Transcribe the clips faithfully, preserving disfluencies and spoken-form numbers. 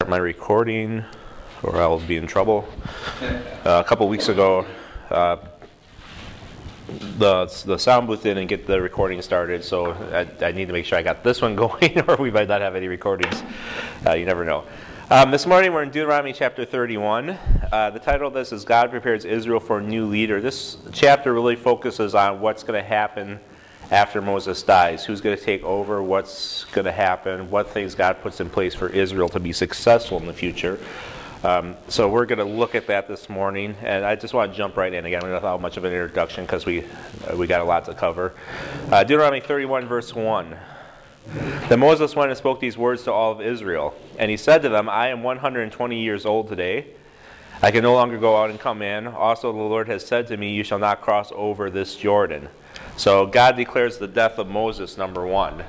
my recording or I'll be in trouble. Uh, a couple weeks ago, uh, the the sound booth didn't get the recording started, so I, I need to make sure I got this one going, or we might not have any recordings. Uh, you never know. Um, this morning we're in Deuteronomy chapter thirty-one. Uh, the title of this is God Prepares Israel for a New Leader. This chapter really focuses on what's going to happen after Moses dies. Who's going to take over? What's going to happen? What things God puts in place for Israel to be successful in the future. Um, so we're going to look at that this morning, and I just want to jump right in again without much of an introduction because we uh, we got a lot to cover. Uh, Deuteronomy thirty-one verse one. Then Moses went and spoke these words to all of Israel, and he said to them, I am one hundred twenty years old today. I can no longer go out and come in. Also the Lord has said to me, you shall not cross over this Jordan. So God declares the death of Moses, number one.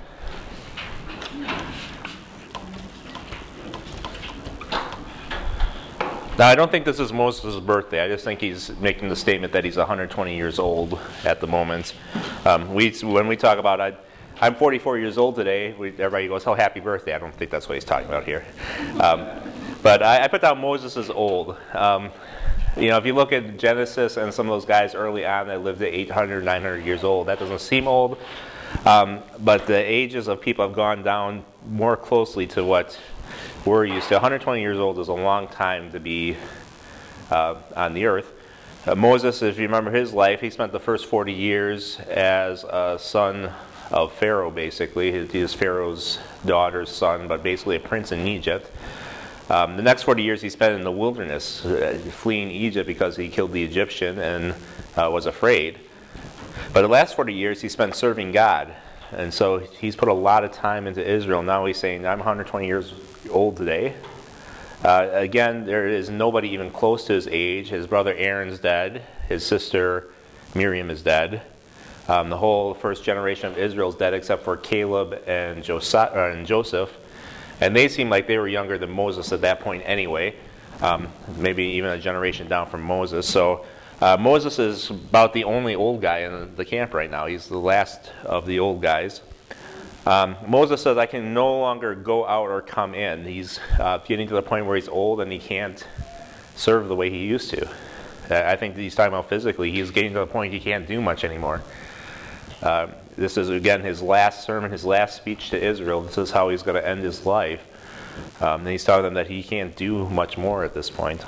Now, I don't think this is Moses' birthday. I just think he's making the statement that he's one hundred twenty years old at the moment. Um, we, when we talk about, I, I'm forty-four years old today, we, everybody goes, oh, happy birthday. I don't think that's what he's talking about here. Um, but I, I put down Moses is old. Um, you know, if you look at Genesis and some of those guys early on that lived at eight hundred, nine hundred years old, that doesn't seem old. Um, but the ages of people have gone down more closely to what we're used to. one hundred twenty years old is a long time to be uh, on the earth. Uh, Moses, if you remember his life, he spent the first forty years as a son of Pharaoh, basically. He was Pharaoh's daughter's son, but basically a prince in Egypt. Um, the next forty years he spent in the wilderness, uh, fleeing Egypt because he killed the Egyptian and uh, was afraid. But the last forty years he spent serving God. And so he's put a lot of time into Israel. Now he's saying, I'm one hundred twenty years old today. Uh, again, there is nobody even close to his age. His brother Aaron's dead. His sister Miriam is dead. Um, the whole first generation of Israel is dead except for Caleb and Joseph. And they seem like they were younger than Moses at that point anyway. Um, maybe even a generation down from Moses. So uh, Moses is about the only old guy in the camp right now. He's the last of the old guys. Um, Moses says, I can no longer go out or come in. He's uh, getting to the point where he's old and he can't serve the way he used to. I think he's talking about physically. He's getting to the point he can't do much anymore. Uh, this is, again, his last sermon, his last speech to Israel. This is how he's going to end his life. Um, and he's telling them that he can't do much more at this point.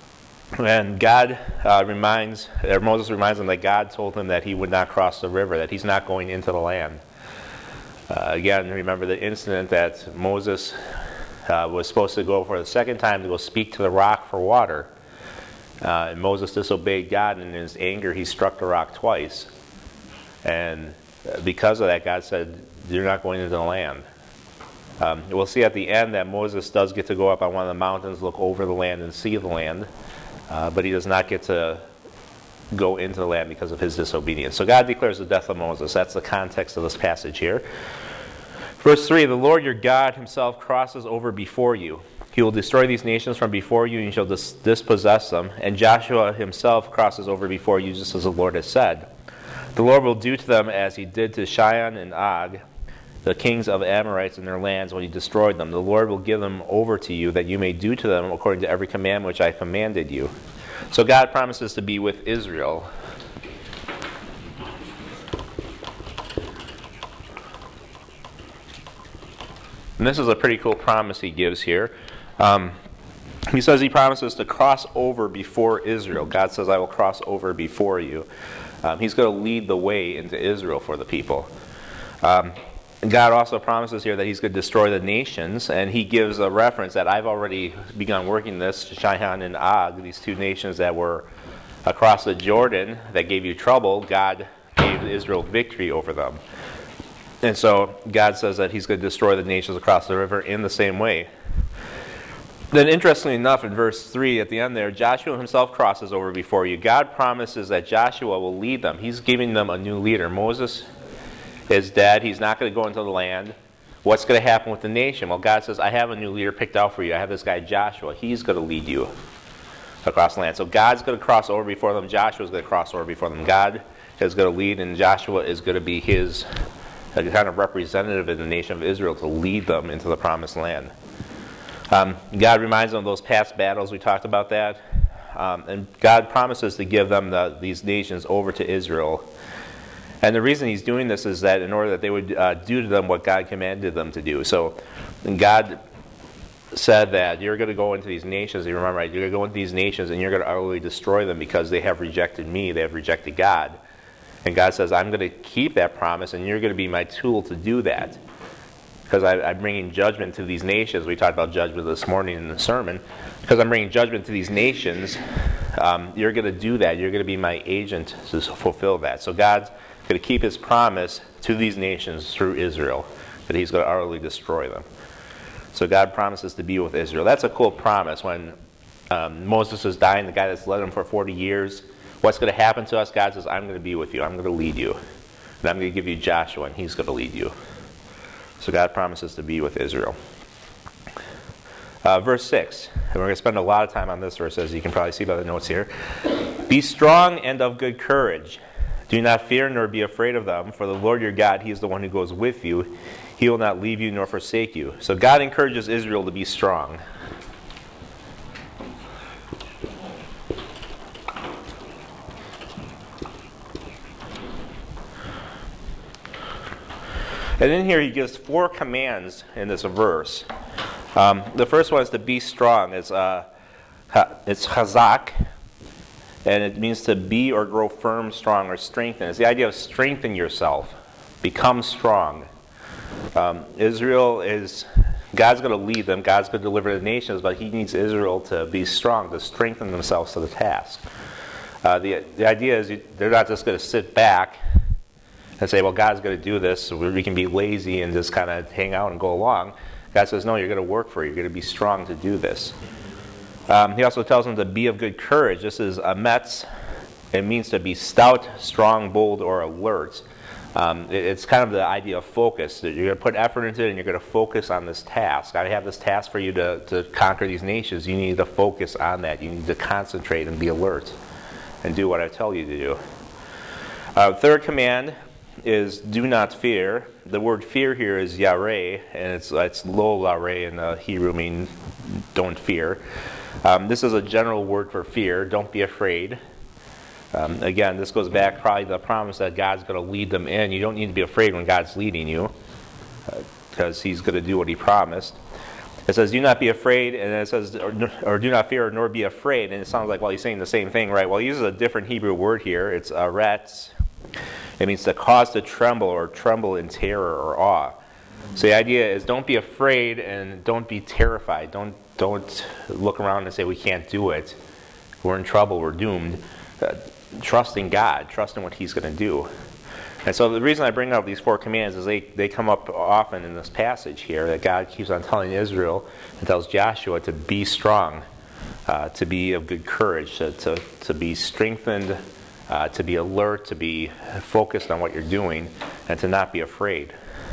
And God uh, reminds, or Moses reminds them that God told him that he would not cross the river, that he's not going into the land. Uh, again, remember the incident that Moses uh, was supposed to go for the second time to go speak to the rock for water. Uh, and Moses disobeyed God, and in his anger he struck the rock twice. And because of that, God said, you're not going into the land. Um, we'll see at the end that Moses does get to go up on one of the mountains, look over the land, and see the land. Uh, but he does not get to go into the land because of his disobedience. So God declares the death of Moses. That's the context of this passage here. Verse three, the Lord your God himself crosses over before you. He will destroy these nations from before you, and you shall dis- dispossess them. And Joshua himself crosses over before you, just as the Lord has said. The Lord will do to them as he did to Sihon and Og, the kings of the Amorites in their lands when he destroyed them. The Lord will give them over to you, that you may do to them according to every command which I commanded you. So God promises to be with Israel. And this is a pretty cool promise he gives here. Um, he says he promises to cross over before Israel. God says, I will cross over before you. Um, he's going to lead the way into Israel for the people. Um, God also promises here that he's going to destroy the nations, and he gives a reference that I've already begun working this, Sihon and Og, these two nations that were across the Jordan that gave you trouble. God gave Israel victory over them. And so God says that he's going to destroy the nations across the river in the same way. Then interestingly enough, in verse three at the end there, Joshua himself crosses over before you. God promises that Joshua will lead them. He's giving them a new leader. Moses is dead. He's not going to go into the land. What's going to happen with the nation? Well, God says, I have a new leader picked out for you. I have this guy Joshua. He's going to lead you across the land. So God's going to cross over before them. Joshua's going to cross over before them. God is going to lead, and Joshua is going to be his a kind of representative in the nation of Israel to lead them into the promised land. Um, God reminds them of those past battles. We talked about that. Um, and God promises to give them the, these nations over to Israel. And the reason he's doing this is that in order that they would uh, do to them what God commanded them to do. So God said that you're going to go into these nations, you remember, right? You're going to go into these nations and you're going to utterly destroy them because they have rejected me, they have rejected God. And God says, I'm going to keep that promise and you're going to be my tool to do that. Because I, I'm bringing judgment to these nations. We talked about judgment this morning in the sermon. Because I'm bringing judgment to these nations, um, you're going to do that. You're going to be my agent to fulfill that. So God's going to keep his promise to these nations through Israel, that he's going to utterly destroy them. So God promises to be with Israel. That's a cool promise. When um, Moses is dying, the guy that's led him for forty years, what's going to happen to us? God says, I'm going to be with you. I'm going to lead you. And I'm going to give you Joshua, and he's going to lead you. So God promises to be with Israel. Uh, verse six, and we're going to spend a lot of time on this verse, as you can probably see by the notes here. Be strong and of good courage. Do not fear nor be afraid of them, for the Lord your God, he is the one who goes with you. He will not leave you nor forsake you. So God encourages Israel to be strong. And in here he gives four commands in this verse. Um, the first one is to be strong. It's, uh, it's chazak, and it means to be or grow firm, strong, or strengthen. It's the idea of strengthen yourself. Become strong. Um, Israel is, God's going to lead them. God's going to deliver the nations, but he needs Israel to be strong, to strengthen themselves to the task. Uh, the, the idea is you, they're not just going to sit back and say, well, God's going to do this, so we can be lazy and just kind of hang out and go along. God says, no, you're going to work for it. You're going to be strong to do this. Um, he also tells them to be of good courage. This is ametz. It means to be stout, strong, bold, or alert. Um, it, it's kind of the idea of focus. That you're going to put effort into it and you're going to focus on this task. I have this task for you to, to conquer these nations. You need to focus on that. You need to concentrate and be alert and do what I tell you to do. Uh, third command is do not fear. The word fear here is yareh, and it's it's lo lareh in the Hebrew, meaning don't fear. Um, this is a general word for fear. Don't be afraid. Um, again, this goes back probably to the promise that God's going to lead them in. You don't need to be afraid when God's leading you, because uh, he's going to do what he promised. It says, do not be afraid, and then it says, or, or do not fear, nor be afraid. And it sounds like, well, he's saying the same thing, right? Well, he uses a different Hebrew word here. It's aretz. It means to cause to tremble or tremble in terror or awe. So the idea is don't be afraid and don't be terrified. Don't don't look around and say we can't do it. We're in trouble. We're doomed. Uh, trust in God. Trust in what he's going to do. And so the reason I bring up these four commands is they, they come up often in this passage here, that God keeps on telling Israel and tells Joshua to be strong, uh, to be of good courage, to, to, to be strengthened, Uh, to be alert, to be focused on what you're doing, and to not be afraid.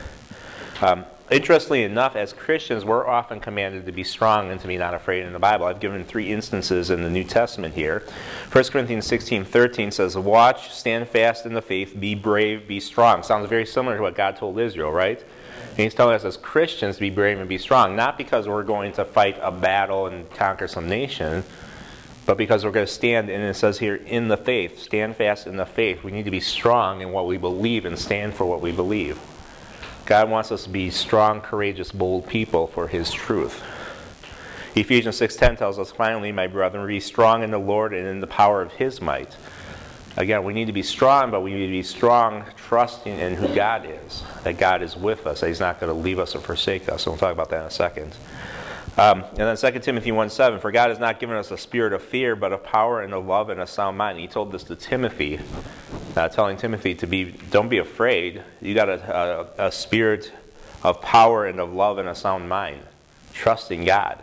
Um, interestingly enough, as Christians, we're often commanded to be strong and to be not afraid in the Bible. I've given three instances in the New Testament here. First Corinthians sixteen thirteen says, watch, stand fast in the faith, be brave, be strong. Sounds very similar to what God told Israel, right? And he's telling us as Christians to be brave and be strong, not because we're going to fight a battle and conquer some nation, but because we're going to stand, and it says here, in the faith. Stand fast in the faith. We need to be strong in what we believe and stand for what we believe. God wants us to be strong, courageous, bold people for his truth. Ephesians six ten tells us, finally, my brethren, be strong in the Lord and in the power of his might. Again, we need to be strong, but we need to be strong trusting in who God is, that God is with us, that he's not going to leave us or forsake us. And we'll talk about that in a second. Um, and then Second Timothy one seven, for God has not given us a spirit of fear, but of power and of love and a sound mind. He told this to Timothy, uh, telling Timothy to be, don't be afraid. You got a, a, a spirit of power and of love and a sound mind. Trust in God.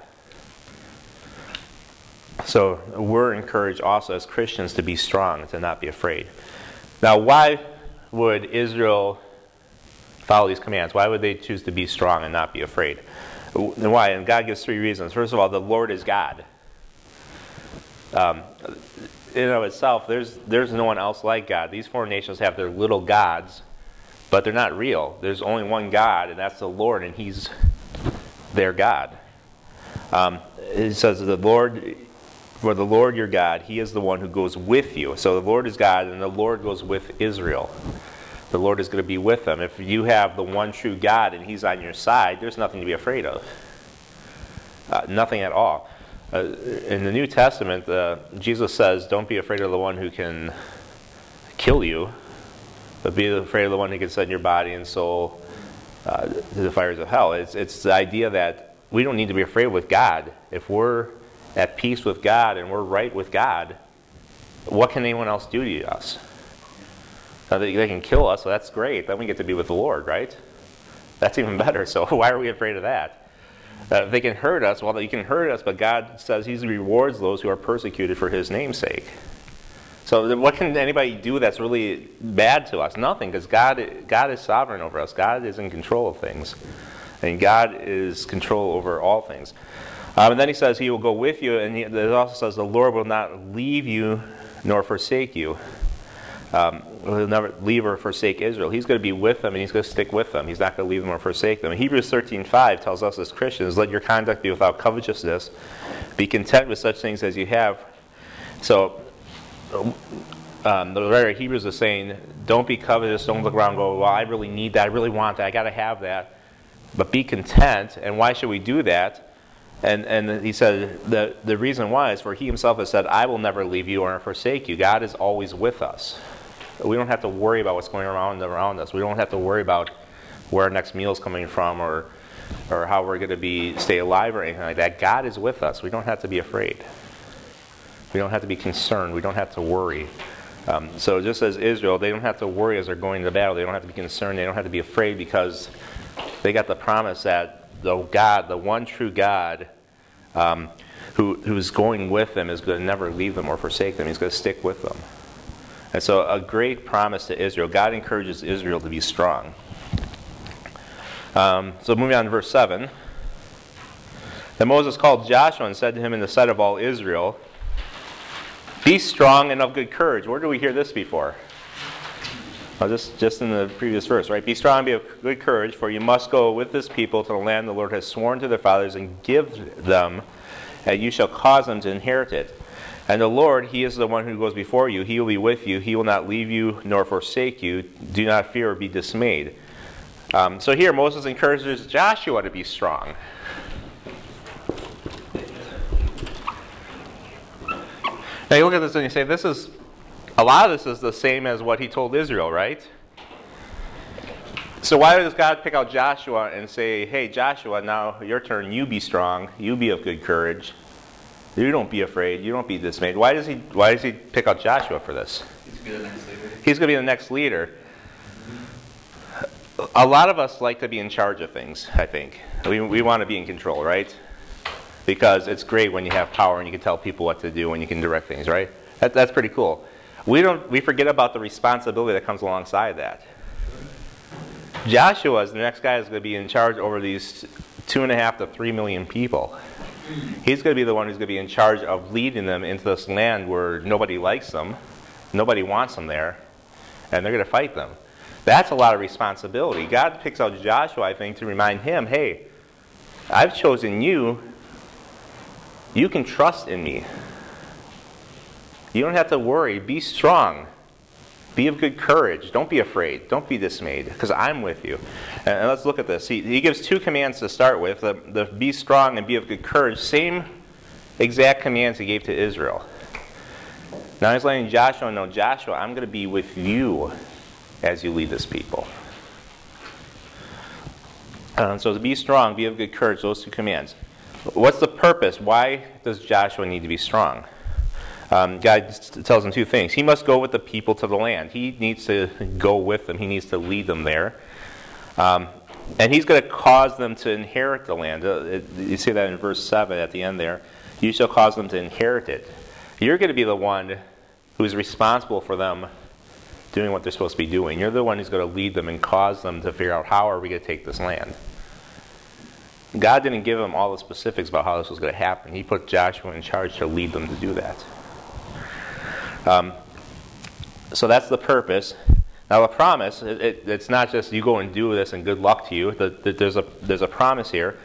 So we're encouraged also as Christians to be strong, to not be afraid. Now, why would Israel follow these commands? Why would they choose to be strong and not be afraid? And why? And God gives three reasons. First of all, the Lord is God. Um, in and of itself, there's there's no one else like God. These foreign nations have their little gods, but they're not real. There's only one God, and that's the Lord, and he's their God. Um, it says the Lord, for the Lord your God, He is the one who goes with you. So the Lord is God, and the Lord goes with Israel. The Lord is going to be with them. If you have the one true God and He's on your side, there's nothing to be afraid of. Uh, nothing at all. Uh, in the New Testament, uh, Jesus says, don't be afraid of the one who can kill you, but be afraid of the one who can send your body and soul uh, to the fires of hell. It's, it's the idea that we don't need to be afraid with God. If we're at peace with God and we're right with God, what can anyone else do to us? Now, they, they can kill us, so that's great. Then we get to be with the Lord, right? That's even better. So why are we afraid of that? Uh, if they can hurt us, well, they can hurt us, but God says He rewards those who are persecuted for His name's sake. So what can anybody do that's really bad to us? Nothing, because God, God is sovereign over us. God is in control of things. And God is control over all things. Um, and then He says He will go with you, and he, it also says the Lord will not leave you nor forsake you. Um, he'll never leave or forsake Israel. He's going to be with them, and He's going to stick with them. He's not going to leave them or forsake them. Hebrews thirteen five tells us as Christians, let your conduct be without covetousness. Be content with such things as you have. So um, the writer of Hebrews is saying, don't be covetous. Don't look around and go, well, I really need that. I really want that. I got to have that. But be content. And why should we do that? And and he said the the reason why is for He Himself has said, I will never leave you or forsake you. God is always with us. We don't have to worry about what's going around around us. We don't have to worry about where our next meal is coming from or or how we're going to be stay alive or anything like that. God is with us. We don't have to be afraid. We don't have to be concerned. We don't have to worry. Um, so just as Israel, they don't have to worry as they're going to battle. They don't have to be concerned. They don't have to be afraid because they got the promise that the God, the one true God, um, who who's going with them is going to never leave them or forsake them. He's going to stick with them. And so a great promise to Israel. God encourages Israel to be strong. Um, so moving on to verse seven. Then Moses called Joshua and said to him in the sight of all Israel, be strong and of good courage. Where do we hear this before? Well, just, just in the previous verse, right? Be strong and be of good courage, for you must go with this people to the land the Lord has sworn to their fathers and give them, and you shall cause them to inherit it. And the Lord, He is the one who goes before you. He will be with you. He will not leave you nor forsake you. Do not fear or be dismayed. Um, so here Moses encourages Joshua to be strong. Now you look at this and you say, this is, a lot of this is the same as what He told Israel, right? So why does God pick out Joshua and say, hey Joshua, now your turn, you be strong, you be of good courage. You don't be afraid. You don't be dismayed. Why does he? Why does he pick out Joshua for this? He's going to be the next leader. He's going to be the next leader. A lot of us like to be in charge of things, I think. We we want to be in control, right? Because it's great when you have power and you can tell people what to do and you can direct things, right? That, that's pretty cool. We don't. We forget about the responsibility that comes alongside that. Joshua is the next guy who's going to be in charge over these two and a half to three million people. He's going to be the one who's going to be in charge of leading them into this land where nobody likes them, nobody wants them there, and they're going to fight them. That's a lot of responsibility. God picks out Joshua, I think, to remind him, hey, I've chosen you. You can trust in me. You don't have to worry. Be strong. Be of good courage. Don't be afraid. Don't be dismayed, because I'm with you. And let's look at this. He, he gives two commands to start with. The, the be strong and be of good courage. Same exact commands He gave to Israel. Now He's letting Joshua know, Joshua, I'm going to be with you as you lead this people. Um, so to be strong, be of good courage, those two commands. What's the purpose? Why does Joshua need to be strong? Um, God tells him two things. He must go with the people to the land. He needs to go with them. He needs to lead them there. Um, and He's going to cause them to inherit the land. Uh, it, you see that in verse seven at the end there. You shall cause them to inherit it. You're going to be the one who's responsible for them doing what they're supposed to be doing. You're the one who's going to lead them and cause them to figure out how are we going to take this land. God didn't give them all the specifics about how this was going to happen. He put Joshua in charge to lead them to do that. Um, so that's the purpose. Now the promise, it, it, it's not just you go and do this and good luck to you. The, the, there's a there's a promise here.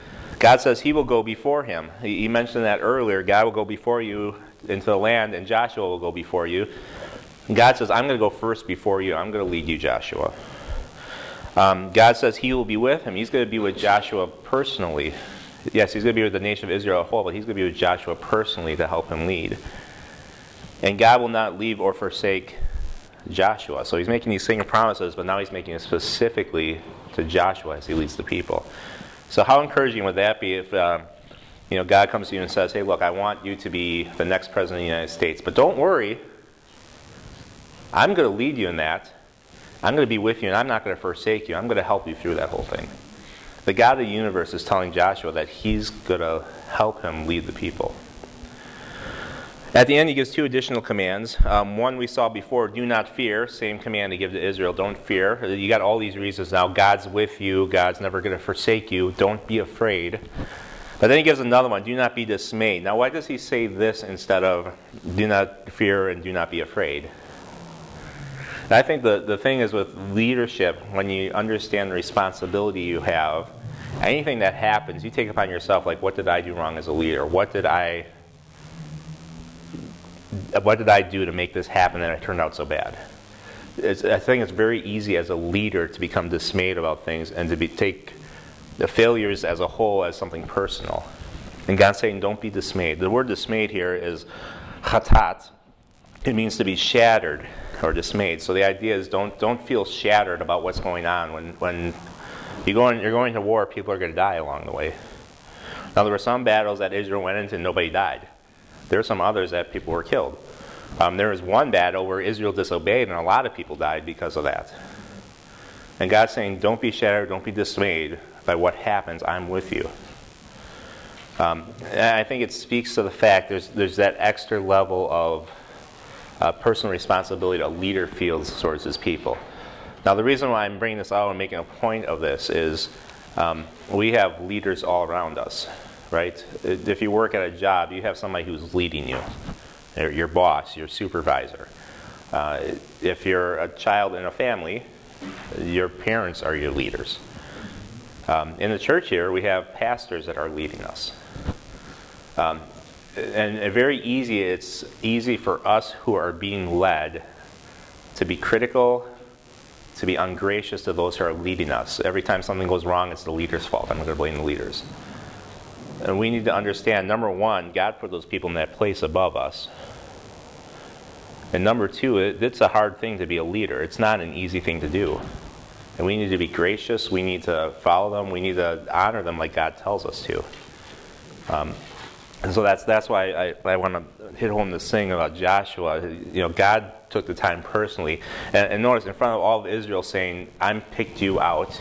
God says he will go before him. He, he mentioned that earlier. God will go before you into the land, and Joshua will go before you. And God says, I'm going to go first before you. I'm going to lead you, Joshua. Um, God says he will be with him. He's going to be with Joshua personally. Yes, he's going to be with the nation of Israel as a whole, but he's going to be with Joshua personally to help him lead. And God will not leave or forsake Joshua. So he's making these same promises, but now he's making it specifically to Joshua as he leads the people. So how encouraging would that be if um, you know, God comes to you and says, hey, look, I want you to be the next president of the United States, but don't worry, I'm going to lead you in that. I'm going to be with you, and I'm not going to forsake you. I'm going to help you through that whole thing. The God of the universe is telling Joshua that he's going to help him lead the people. At the end, he gives two additional commands. Um, one we saw before, do not fear. Same command to give to Israel, don't fear. You got all these reasons now. God's with you. God's never going to forsake you. Don't be afraid. But then he gives another one, do not be dismayed. Now, why does he say this instead of do not fear and do not be afraid? And I think the, the thing is with leadership, when you understand the responsibility you have, anything that happens, you take upon yourself, like, what did I do wrong as a leader? What did I... What did I do to make this happen and it turned out so bad? It's, I think it's very easy as a leader to become dismayed about things and to be, take the failures as a whole as something personal. And God's saying, don't be dismayed. The word dismayed here is chatat. It means to be shattered or dismayed. So the idea is don't don't feel shattered about what's going on. When when you go in, you're going to war, people are going to die along the way. Now, there were some battles that Israel went into and nobody died. There are some others that people were killed. Um, there was one battle where Israel disobeyed, and a lot of people died because of that. And God's saying, don't be shattered, don't be dismayed by what happens. I'm with you. Um, and I think it speaks to the fact there's there's that extra level of uh, personal responsibility a leader feels towards his people. Now, the reason why I'm bringing this out and making a point of this is um, we have leaders all around us. Right? If you work at a job, you have somebody who's leading you. Your boss, your supervisor. Uh, if you're a child in a family, your parents are your leaders. Um, in the church here, we have pastors that are leading us. Um, and and very easy, it's easy for us who are being led to be critical, to be ungracious to those who are leading us. Every time something goes wrong, it's the leader's fault. I'm going to blame the leaders. And we need to understand, number one, God put those people in that place above us. And number two, it, it's a hard thing to be a leader. It's not an easy thing to do. And we need to be gracious. We need to follow them. We need to honor them like God tells us to. Um, and so that's that's why I, I want to hit home this thing about Joshua. You know, God took the time personally. And, and notice in front of all of Israel saying, I'm picked you out.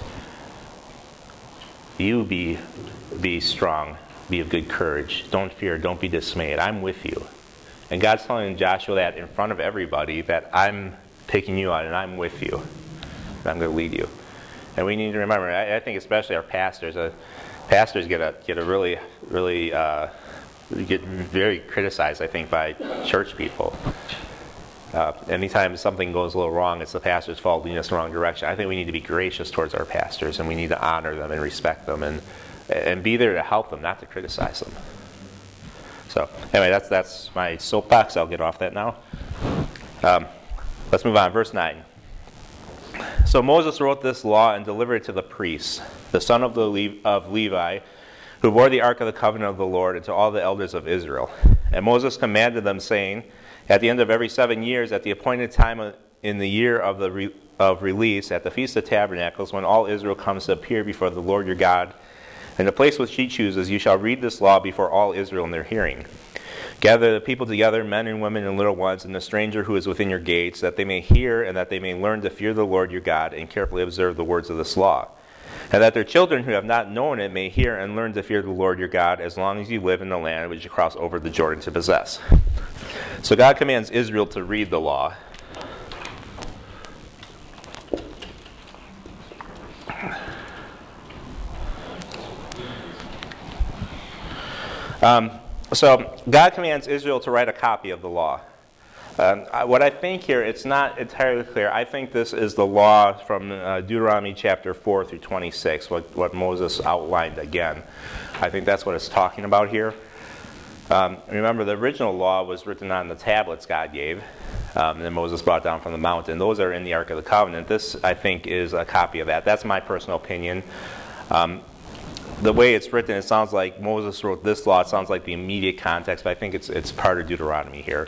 You be be strong. Be of good courage. Don't fear. Don't be dismayed. I'm with you. And God's telling Joshua that in front of everybody, that I'm picking you out and I'm with you. And I'm going to lead you. And we need to remember, I, I think especially our pastors, uh, pastors get a get a really, really, uh, get very criticized, I think, by church people. Uh, anytime something goes a little wrong, it's the pastor's fault leading us in the wrong direction. I think we need to be gracious towards our pastors, and we need to honor them and respect them and and be there to help them, not to criticize them. So, anyway, that's that's my soapbox. I'll get off that now. Um, let's move on. Verse nine. So Moses wrote this law and delivered it to the priests, the son of, the Le- of Levi, who bore the ark of the covenant of the Lord, and to all the elders of Israel. And Moses commanded them, saying, at the end of every seven years, at the appointed time in the year of the re- of release, at the Feast of Tabernacles, when all Israel comes to appear before the Lord your God, in the place which he chooses, you shall read this law before all Israel in their hearing. Gather the people together, men and women and little ones, and the stranger who is within your gates, that they may hear and that they may learn to fear the Lord your God and carefully observe the words of this law. And that their children who have not known it may hear and learn to fear the Lord your God as long as you live in the land which you cross over the Jordan to possess. So God commands Israel to read the law. Um, so God commands Israel to write a copy of the law. Um, I, what I think here, it's not entirely clear. I think this is the law from uh, Deuteronomy chapter four through twenty-six, what, what Moses outlined again. I think that's what it's talking about here. Um, remember, the original law was written on the tablets God gave, um, and then Moses brought down from the mountain. Those are in the Ark of the Covenant. This, I think, is a copy of that. That's my personal opinion. Um, the way it's written, it sounds like Moses wrote this law. It sounds like the immediate context, but I think it's it's part of Deuteronomy here.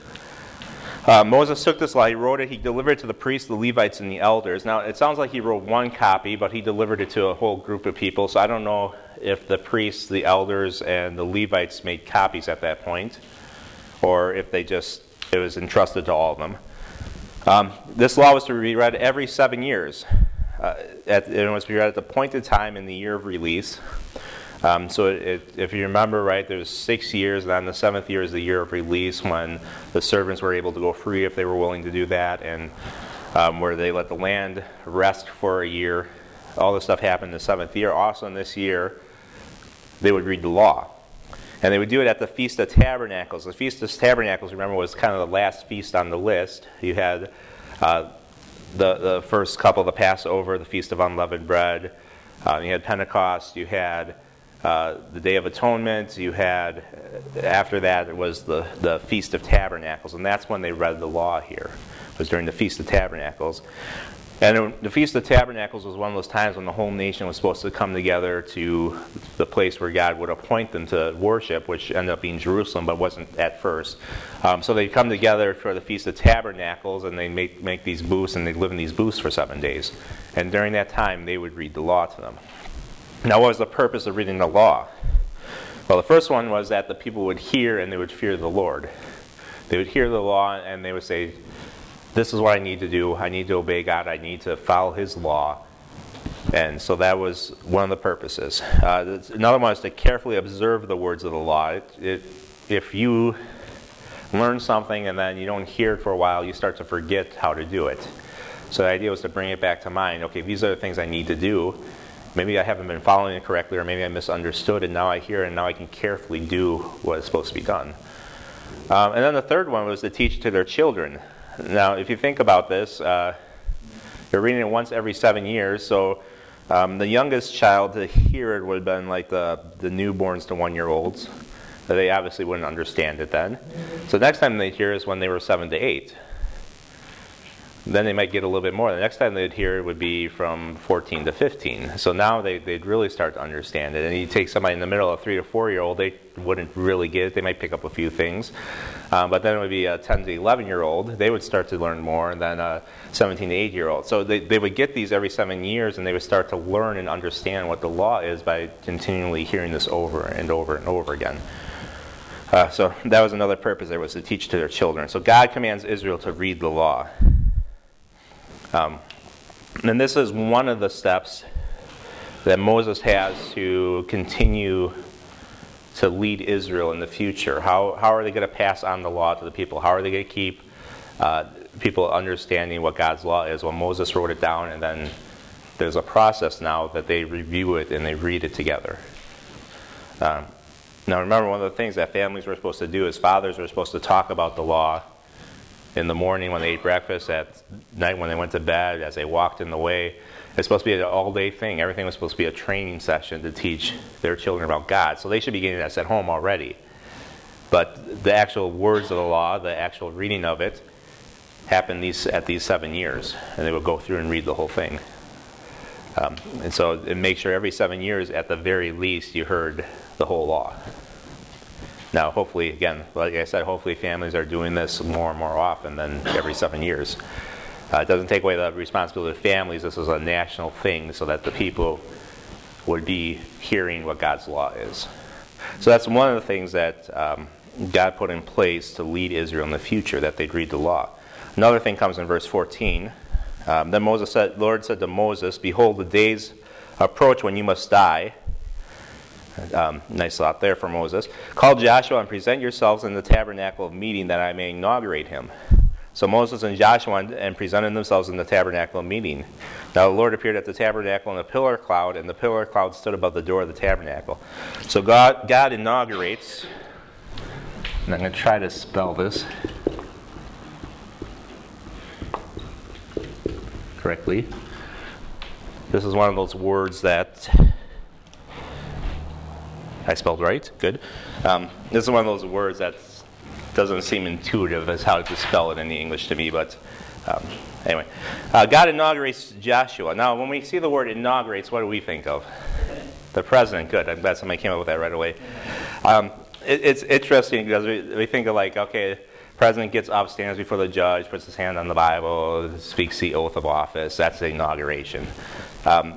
Uh, Moses took this law, he wrote it, he delivered it to the priests, the Levites, and the elders. Now, it sounds like he wrote one copy, but he delivered it to a whole group of people, so I don't know if the priests, the elders, and the Levites made copies at that point, or if they just, it was entrusted to all of them. Um, this law was to be read every seven years. Uh, at, it was to be read at the appointed time in the year of release. Um, so it, it, if you remember, right, there's six years, and then the seventh year is the year of release when the servants were able to go free if they were willing to do that, and um, where they let the land rest for a year. All this stuff happened in the seventh year. Also in this year, they would read the law. And they would do it at the Feast of Tabernacles. The Feast of Tabernacles, remember, was kind of the last feast on the list. You had uh, the, the first couple, the Passover, the Feast of Unleavened Bread. Uh, you had Pentecost. You had Uh, the Day of Atonement. You had, after that, it was the, the Feast of Tabernacles, and that's when they read the law here. It was during the Feast of Tabernacles. And the Feast of Tabernacles was one of those times when the whole nation was supposed to come together to the place where God would appoint them to worship, which ended up being Jerusalem, but wasn't at first. Um, so they'd come together for the Feast of Tabernacles, and they'd make, make these booths, and they'd live in these booths for seven days. And during that time, they would read the law to them. Now, what was the purpose of reading the law? Well, the first one was that the people would hear and they would fear the Lord. They would hear the law and they would say, this is what I need to do. I need to obey God. I need to follow His law. And so that was one of the purposes. Uh, another one is to carefully observe the words of the law. It, it, if you learn something and then you don't hear it for a while, you start to forget how to do it. So the idea was to bring it back to mind. Okay, these are the things I need to do. Maybe I haven't been following it correctly, or maybe I misunderstood, and now I hear it, and now I can carefully do what is supposed to be done. Um, and then the third one was to teach to their children. Now, if you think about this, uh, you're reading it once every seven years, so um, the youngest child to hear it would have been like the, the newborns to one-year-olds. They obviously wouldn't understand it then. So the next time they hear is when they were seven to eight. Then they might get a little bit more. The next time they'd hear it would be from fourteen to fifteen. So now they, they'd really start to understand it. And you take somebody in the middle, a three to four-year-old, they wouldn't really get it. They might pick up a few things. Um, but then it would be a ten to eleven-year-old. They would start to learn more, and then a seventeen to eight-year-old. So they, they would get these every seven years, and they would start to learn and understand what the law is by continually hearing this over and over and over again. Uh, so that was another purpose there, was to teach to their children. So God commands Israel to read the law. Um, and this is one of the steps that Moses has to continue to lead Israel in the future. How how are they going to pass on the law to the people? How are they going to keep uh, people understanding what God's law is? Well, Moses wrote it down, and then there's a process now that they review it and they read it together. Um, now, remember, one of the things that families were supposed to do is fathers were supposed to talk about the law in the morning when they ate breakfast, at night when they went to bed, as they walked in the way. It's supposed to be an all-day thing. Everything was supposed to be a training session to teach their children about God. So they should be getting this at home already. But the actual words of the law, the actual reading of it, happened these at these seven years. And they would go through and read the whole thing. Um, and so it makes sure every seven years, at the very least, you heard the whole law. Now, hopefully, again, like I said, hopefully families are doing this more and more often than every seven years. Uh, it doesn't take away the responsibility of families. This is a national thing so that the people would be hearing what God's law is. So that's one of the things that um, God put in place to lead Israel in the future, that they'd read the law. Another thing comes in verse fourteen. Um, then Moses said, Lord said to Moses, behold, the days approach when you must die. Um, nice thought there for Moses. Call Joshua and present yourselves in the tabernacle of meeting that I may inaugurate him. So Moses and Joshua went and presented themselves in the tabernacle of meeting. Now the Lord appeared at the tabernacle in a pillar of cloud, and the pillar of cloud stood above the door of the tabernacle. So God, God inaugurates, and I'm going to try to spell this. correctly. This is one of those words that I spelled right. Good. Um, this is one of those words that doesn't seem intuitive as how to spell it in the English to me, but um, anyway. Uh, God inaugurates Joshua. Now, when we see the word inaugurates, what do we think of? The president. Good. I'm glad somebody came up with that right away. Um, it, it's interesting because we, we think of like, okay, president gets up, stands before the judge, puts his hand on the Bible, speaks the oath of office. That's the inauguration. Um,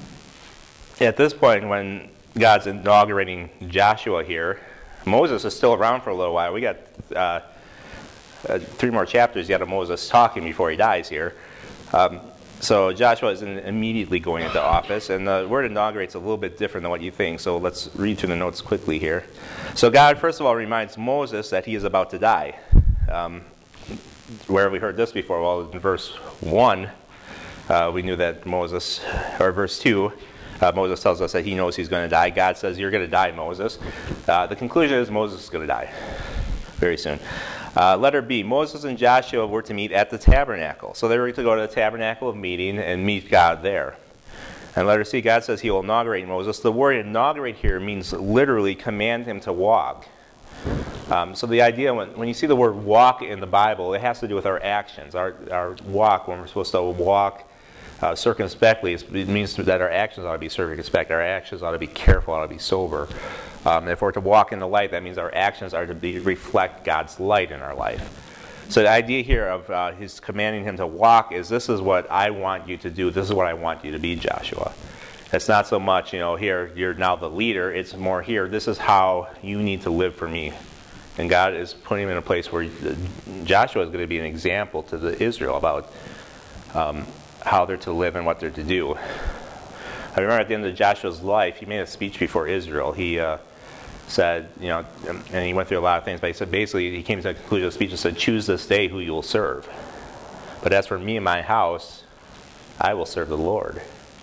at this point, when God's inaugurating Joshua here, Moses is still around for a little while. We got uh, uh, three more chapters yet of Moses talking before he dies here. Um, so Joshua is in, immediately going into office, and the word inaugurates a little bit different than what you think. So let's read through the notes quickly here. So God, first of all, reminds Moses that he is about to die. Um, where have we heard this before? Well, in verse one, uh, we knew that Moses, or verse two, Uh, Moses tells us that he knows he's going to die. God says, you're going to die, Moses. Uh, the conclusion is Moses is going to die very soon. Uh, letter B, Moses and Joshua were to meet at the tabernacle. So they were to go to the tabernacle of meeting and meet God there. And letter C, God says he will inaugurate Moses. The word inaugurate here means literally command him to walk. Um, so the idea, when, when you see the word walk in the Bible, it has to do with our actions. Our, our walk, when we're supposed to walk Uh, circumspectly, it means that our actions ought to be circumspect. Our actions ought to be careful, ought to be sober. Um, if we're to walk in the light, that means our actions are to be reflect God's light in our life. So the idea here of uh, his commanding him to walk is, this is what I want you to do. This is what I want you to be, Joshua. It's not so much, you know, here, you're now the leader. It's more here, this is how you need to live for me. And God is putting him in a place where Joshua is going to be an example to the Israel about um, how they're to live and what they're to do. I remember at the end of Joshua's life, he made a speech before Israel. He uh, said, you know, and he went through a lot of things, but he said basically, he came to the conclusion of the speech and said, choose this day who you will serve. But as for me and my house, I will serve the Lord.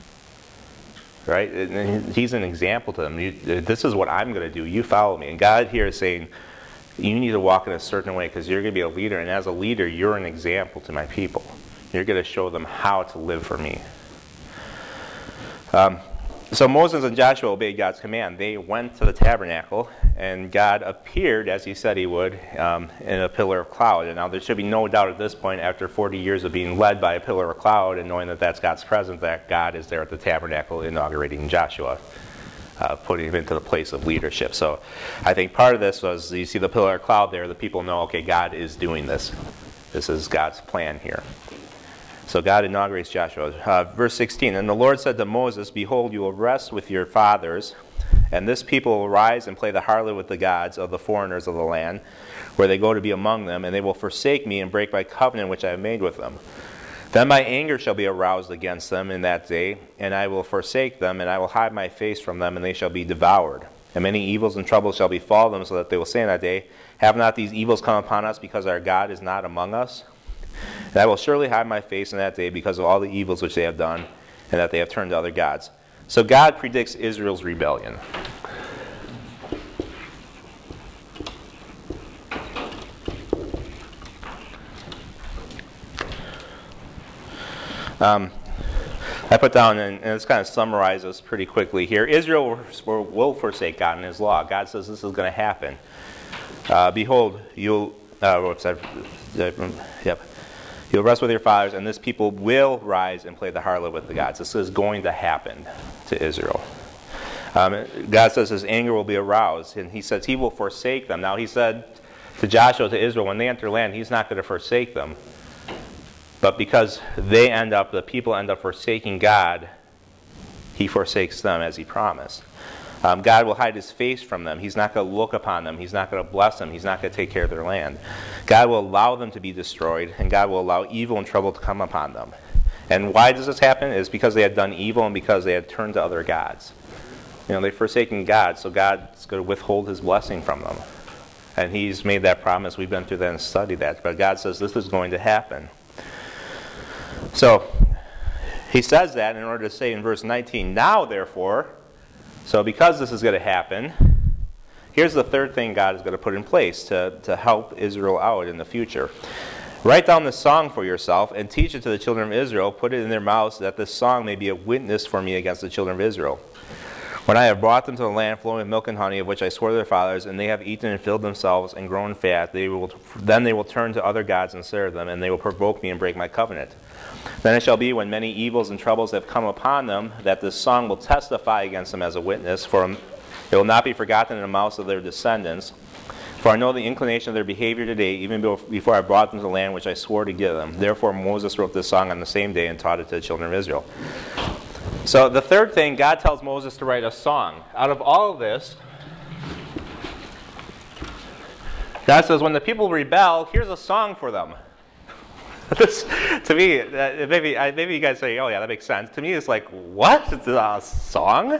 Right? And he's an example to them. You, this is what I'm going to do. You follow me. And God here is saying, you need to walk in a certain way because you're going to be a leader. And as a leader, you're an example to my people. You're going to show them how to live for me. Um, so Moses and Joshua obeyed God's command. They went to the tabernacle, and God appeared, as he said he would, um, in a pillar of cloud. And now there should be no doubt at this point, after forty years of being led by a pillar of cloud and knowing that that's God's presence, that God is there at the tabernacle inaugurating Joshua, uh, putting him into the place of leadership. So I think part of this was, you see the pillar of cloud there, the people know, okay, God is doing this. This is God's plan here. So God inaugurates Joshua. Uh, verse sixteen, and the Lord said to Moses, behold, you will rest with your fathers, and this people will rise and play the harlot with the gods of the foreigners of the land, where they go to be among them, and they will forsake me and break my covenant which I have made with them. Then my anger shall be aroused against them in that day, and I will forsake them, and I will hide my face from them, and they shall be devoured. And many evils and troubles shall befall them, so that they will say in that day, have not these evils come upon us, because our God is not among us? And I will surely hide my face in that day because of all the evils which they have done, and that they have turned to other gods. So God predicts Israel's rebellion. Um, I put down, and this kind of summarizes pretty quickly here. Israel will forsake God and his law. God says this is going to happen. Uh, behold, you'll... Uh, whoops, I've, yep. You'll rest with your fathers, and this people will rise and play the harlot with the gods. This is going to happen to Israel. Um, God says his anger will be aroused, and he says he will forsake them. Now, he said to Joshua, to Israel, when they enter land, he's not going to forsake them. But because they end up, the people end up forsaking God, he forsakes them as he promised. Um, God will hide his face from them. He's not going to look upon them. He's not going to bless them. He's not going to take care of their land. God will allow them to be destroyed, and God will allow evil and trouble to come upon them. And why does this happen? It's because they had done evil and because they had turned to other gods. You know, they've forsaken God, so God's going to withhold his blessing from them. And he's made that promise. We've been through that and studied that. But God says this is going to happen. So, he says that in order to say in verse nineteen, now therefore... So because this is going to happen, here's the third thing God is going to put in place to, to help Israel out in the future. Write down this song for yourself and teach it to the children of Israel. Put it in their mouths that this song may be a witness for me against the children of Israel. When I have brought them to the land flowing with milk and honey, of which I swore to their fathers, and they have eaten and filled themselves and grown fat, they will then they will turn to other gods and serve them, and they will provoke me and break my covenant. Then it shall be, when many evils and troubles have come upon them, that this song will testify against them as a witness, for it will not be forgotten in the mouths of their descendants. For I know the inclination of their behavior today, even before I brought them to the land which I swore to give them. Therefore Moses wrote this song on the same day and taught it to the children of Israel. So the third thing, God tells Moses to write a song. Out of all of this, God says, when the people rebel, here's a song for them. This, to me, uh, maybe I, maybe you guys say, oh yeah, that makes sense. To me, it's like, what? It's a song?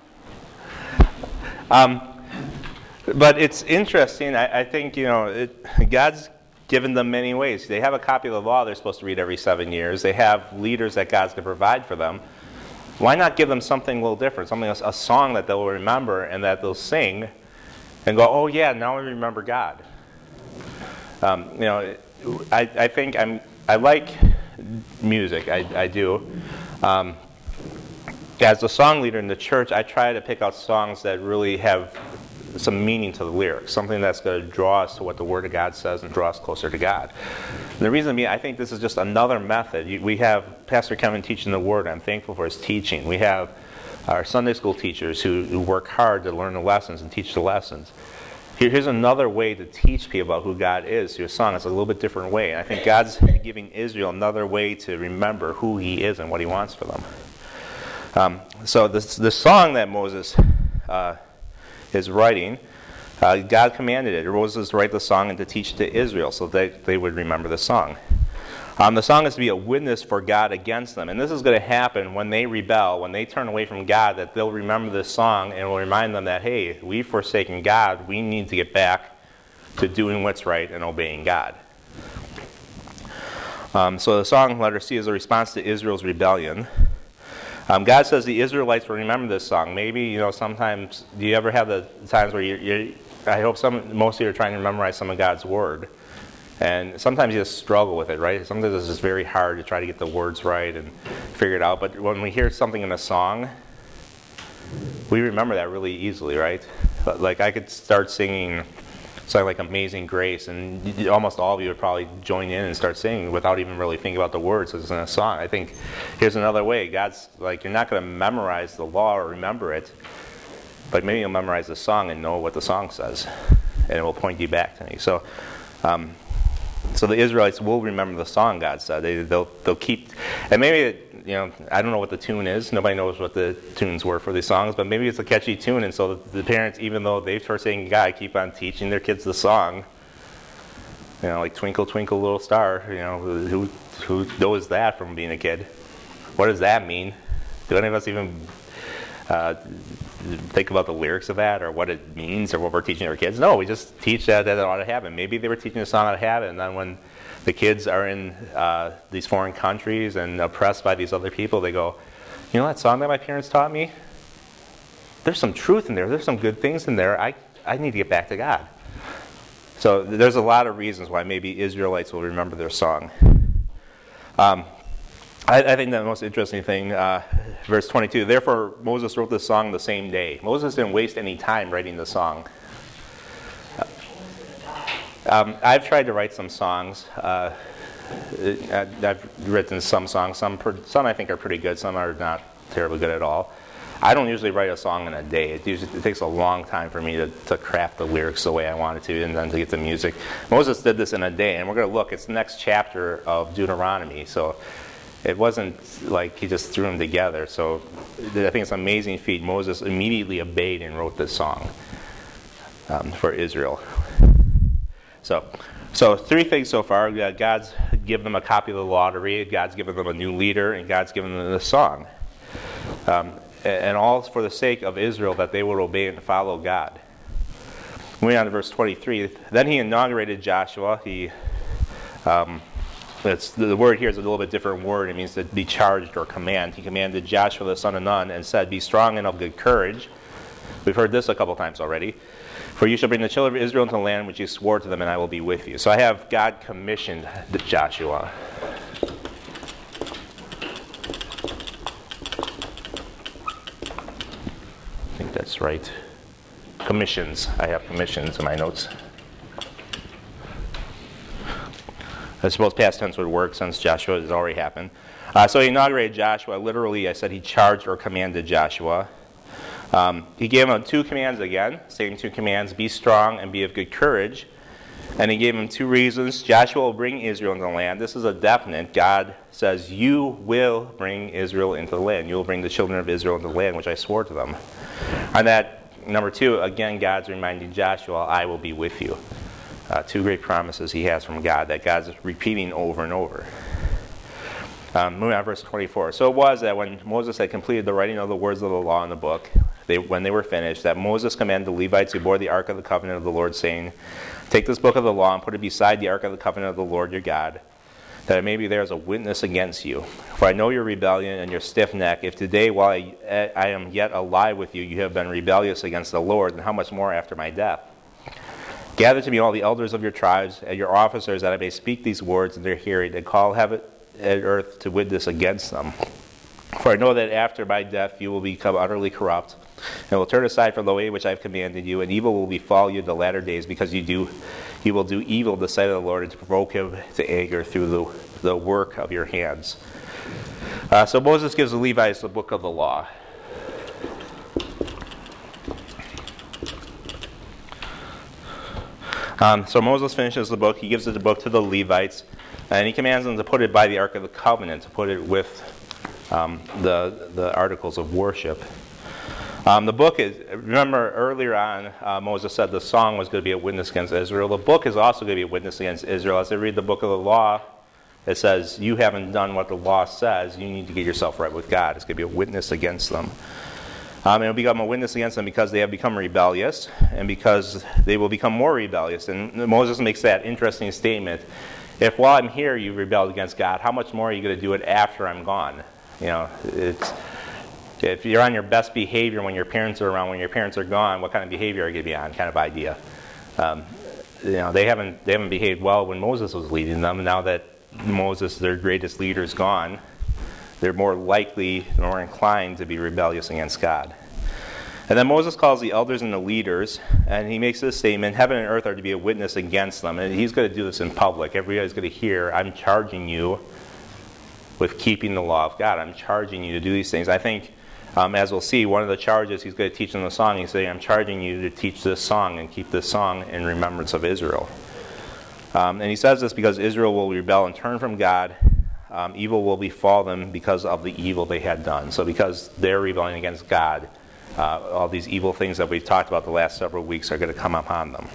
Um, but it's interesting. I, I think, you know, it, God's given them many ways. They have a copy of the law they're supposed to read every seven years. They have leaders that God's going to provide for them. Why not give them something a little different, something else, a song that they'll remember and that they'll sing and go, oh yeah, now we remember God. Um, you know, I, I think I'm, I like music, I, I do. Um, as a song leader in the church, I try to pick out songs that really have some meaning to the lyrics, something that's going to draw us to what the Word of God says and draw us closer to God. And the reason being, I think this is just another method. We have Pastor Kevin teaching the Word. I'm thankful for his teaching. We have our Sunday school teachers who, who work hard to learn the lessons and teach the lessons. Here, here's another way to teach people about who God is through a song. It's a little bit different way. And I think God's giving Israel another way to remember who He is and what He wants for them. Um, so this, the song that Moses uh, is writing, uh, God commanded it. Moses to write the song and to teach it to Israel so that they would remember the song. Um, the song is to be a witness for God against them. And this is going to happen when they rebel, when they turn away from God, that they'll remember this song and it will remind them that, hey, we've forsaken God. We need to get back to doing what's right and obeying God. Um, so the song, letter C, is a response to Israel's rebellion. Um, God says the Israelites will remember this song. Maybe, you know, sometimes, do you ever have the times where you're, you're I hope some, most of you are trying to memorize some of God's Word. And sometimes you just struggle with it, right? Sometimes it's just very hard to try to get the words right and figure it out. But when we hear something in a song, we remember that really easily, right? But like I could start singing something like Amazing Grace, and almost all of you would probably join in and start singing without even really thinking about the words because it's in a song. I think here's another way. God's like, you're not going to memorize the law or remember it, but maybe you'll memorize the song and know what the song says, and it will point you back to me. So, um, so the Israelites will remember the song God said. They, they'll they'll keep, and maybe you know I don't know what the tune is. Nobody knows what the tunes were for these songs, but maybe it's a catchy tune, and so the parents, even though they've forsaken God, keep on teaching their kids the song. You know, like Twinkle Twinkle Little Star. You know, who who knows that from being a kid? What does that mean? Do any of us even uh, think about the lyrics of that or what it means or what we're teaching our kids? No, we just teach that that it ought to happen. Maybe they were teaching the song how to have it, and then when the kids are in uh, these foreign countries and oppressed by these other people, they go, you know that song that my parents taught me? There's some truth in there. There's some good things in there. I, I need to get back to God. So there's a lot of reasons why maybe Israelites will remember their song. Um, I, I think the most interesting thing, uh, verse twenty-two, therefore Moses wrote this song the same day. Moses didn't waste any time writing the song. Um, I've tried to write some songs. Uh, I've written some songs. Some, some I think are pretty good. Some are not terribly good at all. I don't usually write a song in a day. It, usually, it takes a long time for me to, to craft the lyrics the way I want it to and then to get the music. Moses did this in a day, and we're going to look. It's the next chapter of Deuteronomy, so it wasn't like he just threw them together. So I think it's an amazing feat. Moses immediately obeyed and wrote this song um, for Israel. So, so three things so far. God's given them a copy of the law to read. God's given them a new leader, and God's given them the song. Um, and all for the sake of Israel, that they would obey and follow God. Moving on to verse twenty-three. Then he inaugurated Joshua. He, um, it's, the word here is a little bit different word. It means to be charged or command. He commanded Joshua the son of Nun and said, "Be strong and of good courage." We've heard this a couple times already. For you shall bring the children of Israel into the land which you swore to them, and I will be with you. So I have God commissioned Joshua. I think that's right. Commissions. I have commissions in my notes. I suppose past tense would work since Joshua has already happened. Uh, so he inaugurated Joshua. Literally, I said he charged or commanded Joshua. Um, he gave him two commands again, same two commands, be strong and be of good courage. And he gave him two reasons. Joshua will bring Israel into the land. This is a definite. God says, you will bring Israel into the land. You will bring the children of Israel into the land, which I swore to them. On that, number two, again, God's reminding Joshua, I will be with you. Uh, two great promises he has from God that God's repeating over and over. Um, moving on to verse twenty-four. So it was that when Moses had completed the writing of the words of the law in the book, they, when they were finished, that Moses commanded the Levites who bore the ark of the covenant of the Lord, saying, take this book of the law and put it beside the ark of the covenant of the Lord your God, that it may be there as a witness against you. For I know your rebellion and your stiff neck. If today, while I, I am yet alive with you, you have been rebellious against the Lord, then how much more after my death? Gather to me all the elders of your tribes and your officers, that I may speak these words in their hearing, and call heaven and earth to witness against them. For I know that after my death you will become utterly corrupt, and will turn aside from the way which I have commanded you, and evil will befall you in the latter days, because you do, you will do evil in the sight of the Lord, and to provoke him to anger through the, the work of your hands. Uh, so Moses gives the Levites the book of the law. Um, so Moses finishes the book. He gives the book to the Levites, and he commands them to put it by the Ark of the Covenant, to put it with um, the the articles of worship. Um, the book is, remember earlier on, uh, Moses said the song was going to be a witness against Israel. The book is also going to be a witness against Israel. As they read the book of the law, it says, you haven't done what the law says. You need to get yourself right with God. It's going to be a witness against them. Um, it will become a witness against them because they have become rebellious, and because they will become more rebellious. And Moses makes that interesting statement. If while I'm here you rebelled against God, how much more are you going to do it after I'm gone? You know, it's, if you're on your best behavior when your parents are around, when your parents are gone, what kind of behavior are you going to be on? Kind of idea. Um, you know, they haven't they haven't behaved well when Moses was leading them. Now that Moses, their greatest leader, is gone, they're more likely, more inclined to be rebellious against God. And then Moses calls the elders and the leaders, and he makes this statement, heaven and earth are to be a witness against them. And he's going to do this in public. Everybody's going to hear, I'm charging you with keeping the law of God. I'm charging you to do these things. I think, um, as we'll see, one of the charges he's going to teach in the song, he's saying, I'm charging you to teach this song and keep this song in remembrance of Israel. Um, and he says this because Israel will rebel and turn from God. Um, evil will befall them because of the evil they had done. So because they're rebelling against God, uh, all these evil things that we've talked about the last several weeks are going to come upon them.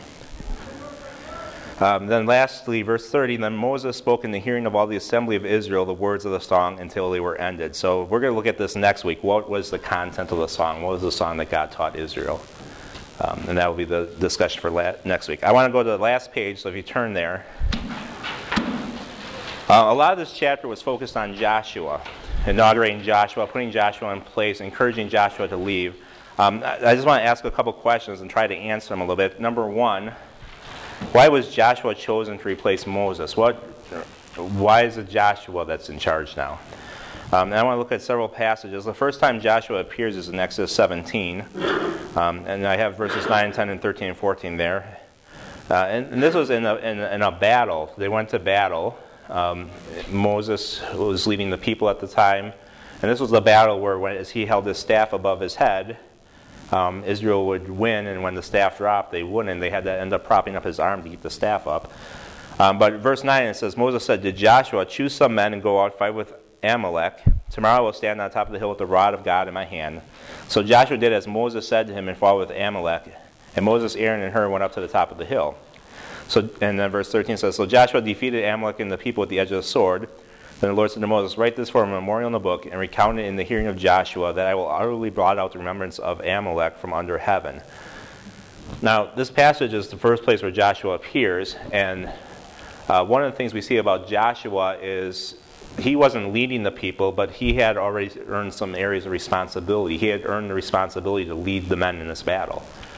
Um, then lastly, verse thirty, then Moses spoke in the hearing of all the assembly of Israel the words of the song until they were ended. So we're going to look at this next week. What was the content of the song? What was the song that God taught Israel? Um, and that will be the discussion for la- next week. I want to go to the last page, so if you turn there. Uh, a lot of this chapter was focused on Joshua, inaugurating Joshua, putting Joshua in place, encouraging Joshua to leave. Um, I, I just want to ask a couple questions and try to answer them a little bit. Number one, why was Joshua chosen to replace Moses? What? Why is it Joshua that's in charge now? Um, and I want to look at several passages. The first time Joshua appears is in Exodus seventeen, um, and I have verses nine, ten, and thirteen and fourteen there. Uh, and, and this was in a, in, in a battle. They went to battle. Um, Moses was leading the people at the time, and this was the battle where, when, as he held his staff above his head, um, Israel would win, and when the staff dropped, they wouldn't. They had to end up propping up his arm to keep the staff up. Um, but verse nine, it says, Moses said to Joshua, choose some men and go out, fight with Amalek. Tomorrow I will stand on top of the hill with the rod of God in my hand. So Joshua did as Moses said to him and fought with Amalek. And Moses, Aaron, and Hur went up to the top of the hill. So, and then verse thirteen says, so Joshua defeated Amalek and the people with the edge of the sword. Then the Lord said to Moses, write this for a memorial in the book and recount it in the hearing of Joshua, that I will utterly blot out the remembrance of Amalek from under heaven. Now, this passage is the first place where Joshua appears, and uh, one of the things we see about Joshua is he wasn't leading the people, but he had already earned some areas of responsibility. He had earned the responsibility to lead the men in this battle.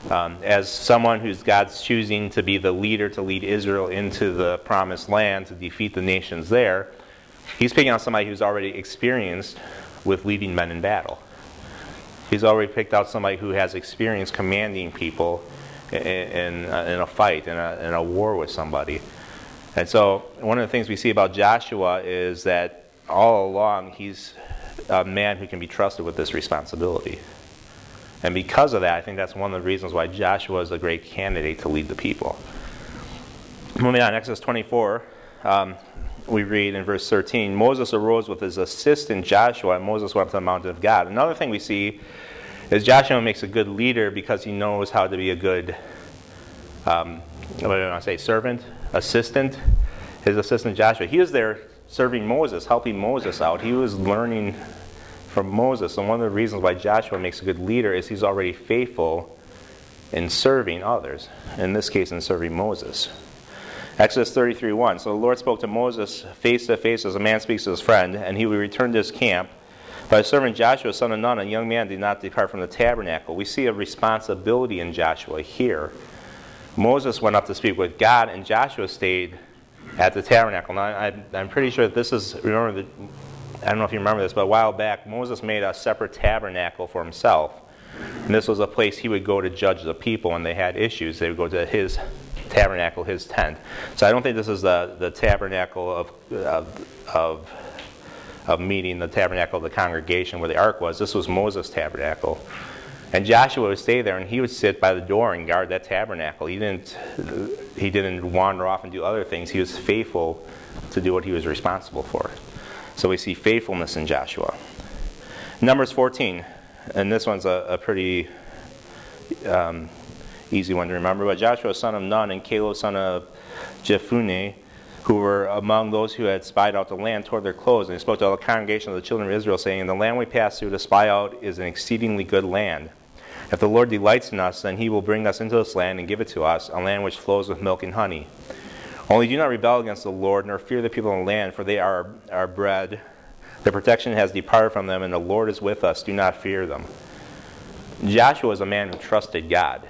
Um, as someone who's God's choosing to be the leader to lead Israel into the promised land to defeat the nations there, he's picking out somebody who's already experienced with leading men in battle. He's already picked out somebody who has experience commanding people in, in, in a fight, in a, in a war with somebody. And so one of the things we see about Joshua is that all along he's a man who can be trusted with this responsibility. And because of that, I think that's one of the reasons why Joshua is a great candidate to lead the people. Moving on, Exodus twenty-four, um, we read in verse thirteen, Moses arose with his assistant Joshua, and Moses went up to the mountain of God. Another thing we see is Joshua makes a good leader because he knows how to be a good, um, what do I want to say, servant, assistant. His assistant Joshua, he was there serving Moses, helping Moses out. He was learning from Moses. And one of the reasons why Joshua makes a good leader is he's already faithful in serving others. In this case, in serving Moses. Exodus thirty-three one. So the Lord spoke to Moses face to face as a man speaks to his friend, and he would return to his camp. But his servant Joshua, son of Nun, a young man, did not depart from the tabernacle. We see a responsibility in Joshua here. Moses went up to speak with God, and Joshua stayed at the tabernacle. Now, I, I'm pretty sure that this is, remember, the, I don't know if you remember this, but a while back, Moses made a separate tabernacle for himself. And this was a place he would go to judge the people when they had issues. They would go to his tabernacle, his tent. So I don't think this is the, the tabernacle of, of, of, of meeting, the tabernacle of the congregation where the ark was. This was Moses' tabernacle. And Joshua would stay there, and he would sit by the door and guard that tabernacle. He didn't, he didn't wander off and do other things. He was faithful to do what he was responsible for. So we see faithfulness in Joshua. Numbers fourteen, and this one's a, a pretty um, easy one to remember. But Joshua, son of Nun, and Caleb, son of Jephunneh, who were among those who had spied out the land, tore their clothes, and he spoke to all the congregation of the children of Israel, saying, the land we passed through to spy out is an exceedingly good land. If the Lord delights in us, then he will bring us into this land and give it to us, a land which flows with milk and honey. Only do not rebel against the Lord, nor fear the people in the land, for they are our bread. Their protection has departed from them, and the Lord is with us. Do not fear them. Joshua was a man who trusted God.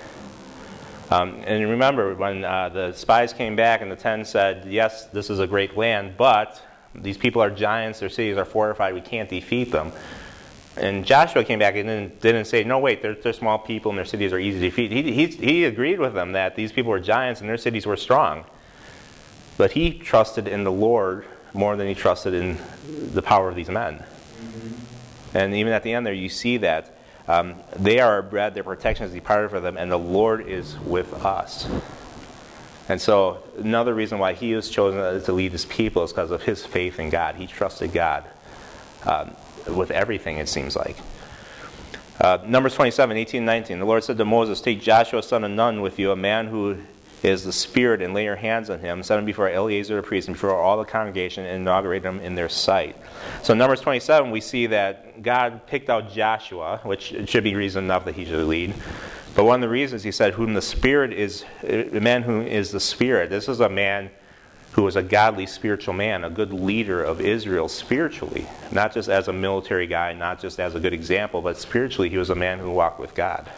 Um, and remember, when uh, the spies came back and the ten said, yes, this is a great land, but these people are giants, their cities are fortified, we can't defeat them. And Joshua came back and didn't, didn't say, no, wait, they're, they're small people and their cities are easy to defeat. He, he, he agreed with them that these people were giants and their cities were strong. But he trusted in the Lord more than he trusted in the power of these men. Mm-hmm. And even at the end there, you see that um, they are our bread, their protection has departed from them, and the Lord is with us. And so another reason why he was chosen to lead his people is because of his faith in God. He trusted God um, with everything, it seems like. Uh, Numbers twenty-seven, eighteen, nineteen. The Lord said to Moses, take Joshua, son of Nun, with you, a man who is the Spirit, and lay your hands on him. Set him before Eleazar the priest and before all the congregation, and inaugurate him in their sight. So in Numbers twenty-seven, we see that God picked out Joshua, which should be reason enough that he should lead. But one of the reasons he said, whom the Spirit is, a man who is the Spirit. This is a man who was a godly spiritual man, a good leader of Israel spiritually. Not just as a military guy, not just as a good example, but spiritually he was a man who walked with God.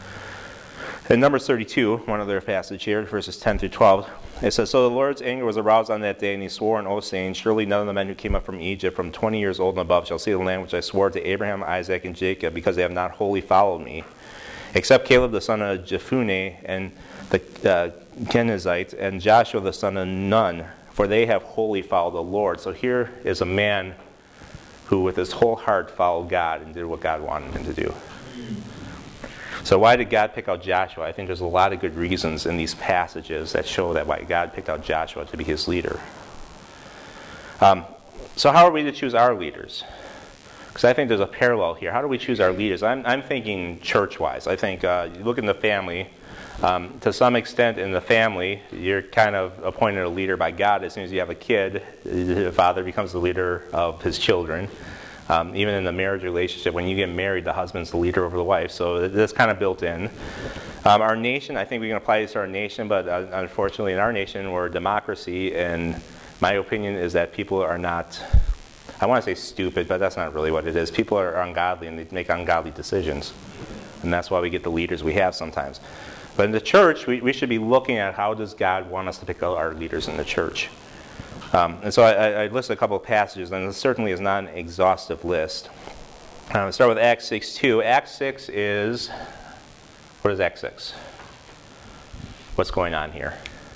In Numbers thirty-two, one other passage here, verses ten through twelve, it says, so the Lord's anger was aroused on that day, and he swore an oath, saying, surely none of the men who came up from Egypt from twenty years old and above shall see the land which I swore to Abraham, Isaac, and Jacob, because they have not wholly followed me, except Caleb the son of Jephunneh, and the uh, Kenizzite, and Joshua the son of Nun, for they have wholly followed the Lord. So here is a man who with his whole heart followed God and did what God wanted him to do. So why did God pick out Joshua? I think there's a lot of good reasons in these passages that show that why God picked out Joshua to be his leader. Um, so how are we to choose our leaders? Because I think there's a parallel here. How do we choose our leaders? I'm, I'm thinking church-wise. I think uh, you look in the family. Um, to some extent in the family, you're kind of appointed a leader by God. As soon as you have a kid, the father becomes the leader of his children. Um, even in the marriage relationship, when you get married, the husband's the leader over the wife. So that's kind of built in. Um, our nation, I think we can apply this to our nation, but uh, unfortunately in our nation we're a democracy, and my opinion is that people are not, I want to say stupid, but that's not really what it is. People are ungodly and they make ungodly decisions. And that's why we get the leaders we have sometimes. But in the church, we, we should be looking at how does God want us to pick out our leaders in the church. Um, and so I, I listed a couple of passages, and this certainly is not an exhaustive list. Um, I'll start with Acts six two. Acts six is, what is Acts six? What's going on here?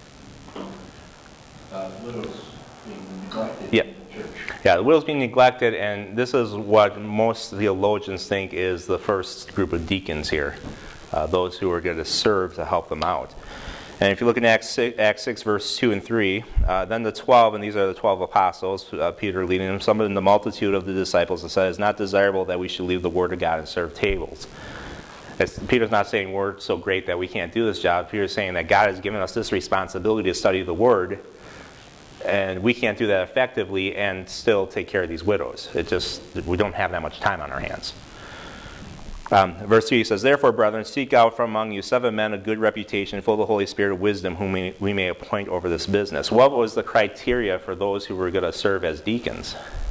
Uh, widows being neglected yeah. in the church. Yeah, the widows being neglected, and this is what most theologians think is the first group of deacons here, uh, those who are going to serve to help them out. And if you look in Acts six, Acts six verse two and three, uh, then the twelve, and these are the twelve apostles, uh, Peter leading them, some in the multitude of the disciples, and said, it's not desirable that we should leave the word of God and serve tables. It's, Peter's not saying we're so great that we can't do this job. Peter's saying that God has given us this responsibility to study the word, and we can't do that effectively and still take care of these widows. It just, we don't have that much time on our hands. Um, verse three says, therefore, brethren, seek out from among you seven men of good reputation, full of the Holy Spirit of wisdom, whom we, we may appoint over this business. What was the criteria for those who were going to serve as deacons?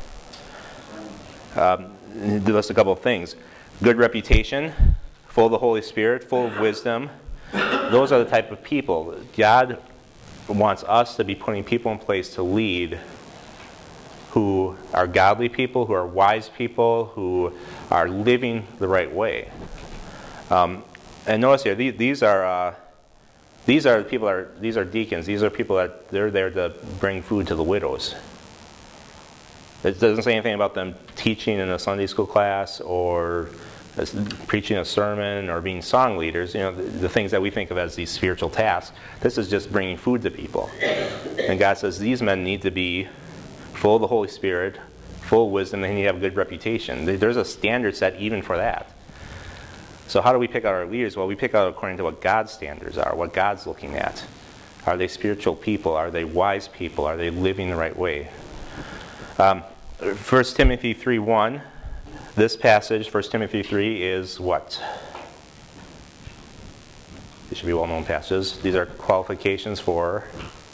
Um, list a couple of things. Good reputation, full of the Holy Spirit, full of wisdom. Those are the type of people. God wants us to be putting people in place to lead who are godly people, who are wise people, who are living the right way. Um, and notice here, these, these are uh, these are people are these are deacons. These are people that they're there to bring food to the widows. It doesn't say anything about them teaching in a Sunday school class or preaching a sermon or being song leaders, you know, the, the things that we think of as these spiritual tasks. This is just bringing food to people. And God says these men need to be full of the Holy Spirit, full of wisdom, and they need to have a good reputation. There's a standard set even for that. So how do we pick out our leaders? Well, we pick out according to what God's standards are, what God's looking at. Are they spiritual people? Are they wise people? Are they living the right way? Um, First Timothy three one. This passage, First Timothy three, is what? These should be well-known passages. These are qualifications for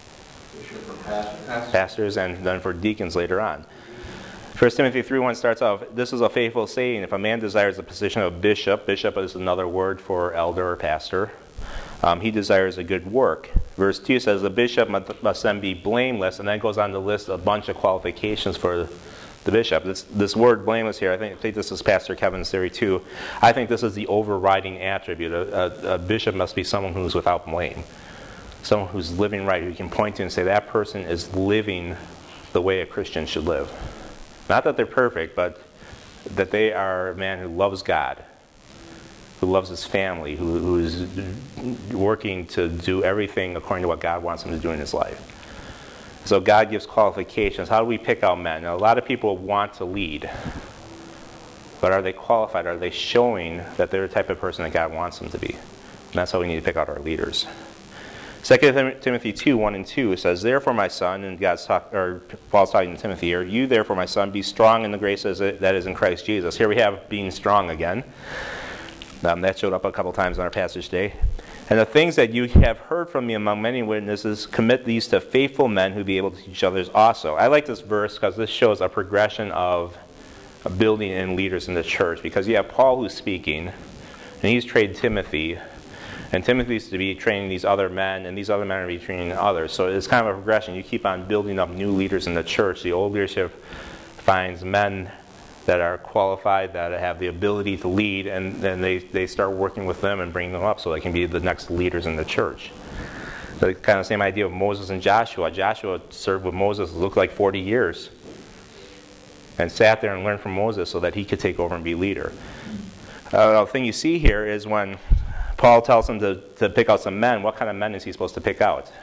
pastors and then for deacons later on. First Timothy three one starts off, this is a faithful saying, if a man desires the position of bishop, bishop is another word for elder or pastor, um, he desires a good work. Verse two says, the bishop must then be blameless, and then goes on to list a bunch of qualifications for the bishop. This, this word blameless here, I think, I think this is Pastor Kevin's theory too. I think this is the overriding attribute. A, a, a bishop must be someone who's without blame. Someone who's living right, who you can point to and say that person is living the way a Christian should live. Not that they're perfect, but that they are a man who loves God, who loves his family, who, who is working to do everything according to what God wants him to do in his life. So God gives qualifications. How do we pick out men? Now, a lot of people want to lead, but are they qualified? Are they showing that they're the type of person that God wants them to be? And that's how we need to pick out our leaders. Second Timothy two, one and two says, therefore, my son, and God's talk, or Paul's talking to Timothy here, you therefore, my son, be strong in the grace that is in Christ Jesus. Here we have being strong again. Um, that showed up a couple times in our passage today. And the things that you have heard from me among many witnesses, commit these to faithful men who be able to teach others also. I like this verse because this shows a progression of building in leaders in the church. Because you have Paul who's speaking, and he's trained Timothy, and Timothy's to be training these other men, and these other men are to be training others. So it's kind of a progression. You keep on building up new leaders in the church. The old leadership finds men that are qualified, that have the ability to lead, and then they, they start working with them and bring them up so they can be the next leaders in the church. The kind of same idea of Moses and Joshua. Joshua served with Moses, it looked like forty years, and sat there and learned from Moses so that he could take over and be leader. Uh, the thing you see here is when Paul tells him to, to pick out some men, what kind of men is he supposed to pick out?